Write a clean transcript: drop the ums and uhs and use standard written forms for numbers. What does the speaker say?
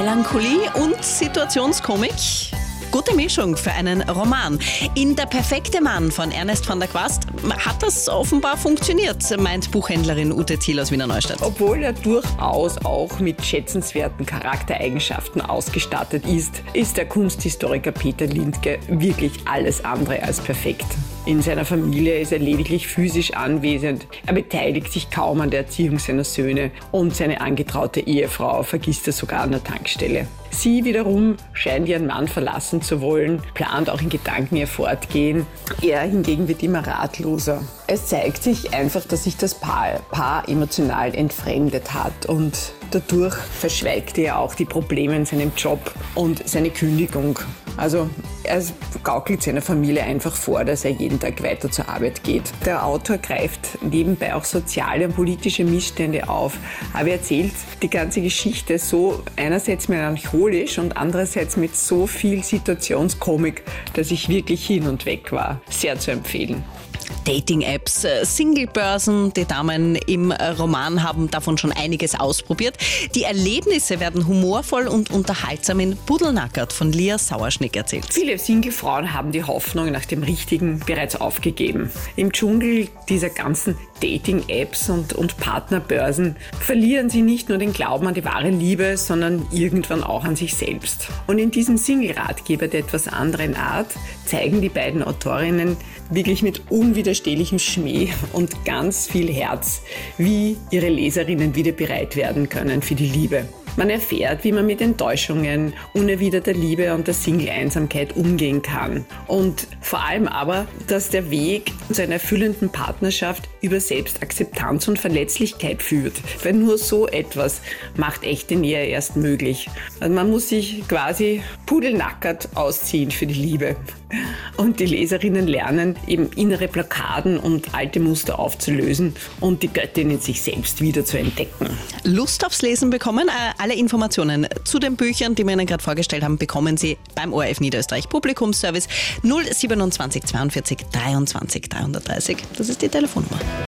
Melancholie und Situationskomik. Gute Mischung für einen Roman. In Der perfekte Mann von Ernest van der Kwast hat das offenbar funktioniert, meint Buchhändlerin Ute Thiel aus Wiener Neustadt. Obwohl er durchaus auch mit schätzenswerten Charaktereigenschaften ausgestattet ist der Kunsthistoriker Peter Lindke wirklich alles andere als perfekt. In seiner Familie ist er lediglich physisch anwesend. Er beteiligt sich kaum an der Erziehung seiner Söhne und seine angetraute Ehefrau vergisst er sogar an der Tankstelle. Sie wiederum scheint ihren Mann verlassen zu wollen, plant auch in Gedanken ihr Fortgehen. Er hingegen wird immer ratloser. Es zeigt sich einfach, dass sich das Paar emotional entfremdet hat und dadurch verschweigt er auch die Probleme in seinem Job und seine Kündigung. Also er gaukelt seiner Familie einfach vor, dass er jeden Tag weiter zur Arbeit geht. Der Autor greift nebenbei auch soziale und politische Missstände auf, aber er erzählt die ganze Geschichte so einerseits melancholisch und andererseits mit so viel Situationskomik, dass ich wirklich hin und weg war. Sehr zu empfehlen. Dating-Apps, Singlebörsen, die Damen im Roman haben davon schon einiges ausprobiert. Die Erlebnisse werden humorvoll und unterhaltsam in Pudelnackert von Lia Sauerschnick erzählt. Viele Singlefrauen haben die Hoffnung nach dem Richtigen bereits aufgegeben. Im Dschungel dieser ganzen Dating-Apps und Partnerbörsen verlieren sie nicht nur den Glauben an die wahre Liebe, sondern irgendwann auch an sich selbst. Und in diesem Single-Ratgeber der etwas anderen Art zeigen die beiden Autorinnen wirklich mit unwiderstehlichem Schmäh und ganz viel Herz, wie ihre Leserinnen wieder bereit werden können für die Liebe. Man erfährt, wie man mit Enttäuschungen, unerwiderter Liebe und der Single-Einsamkeit umgehen kann. Und vor allem aber, dass der Weg zu einer erfüllenden Partnerschaft über Selbstakzeptanz und Verletzlichkeit führt. Weil nur so etwas macht echte Nähe erst möglich. Also man muss sich quasi pudelnackert ausziehen für die Liebe. Und die Leserinnen lernen, eben innere Blockaden und alte Muster aufzulösen und die Göttin in sich selbst wieder zu entdecken. Lust aufs Lesen bekommen? Alle Informationen zu den Büchern, die wir Ihnen gerade vorgestellt haben, bekommen Sie beim ORF Niederösterreich Publikumsservice 027 42 23 330. Das ist die Telefonnummer.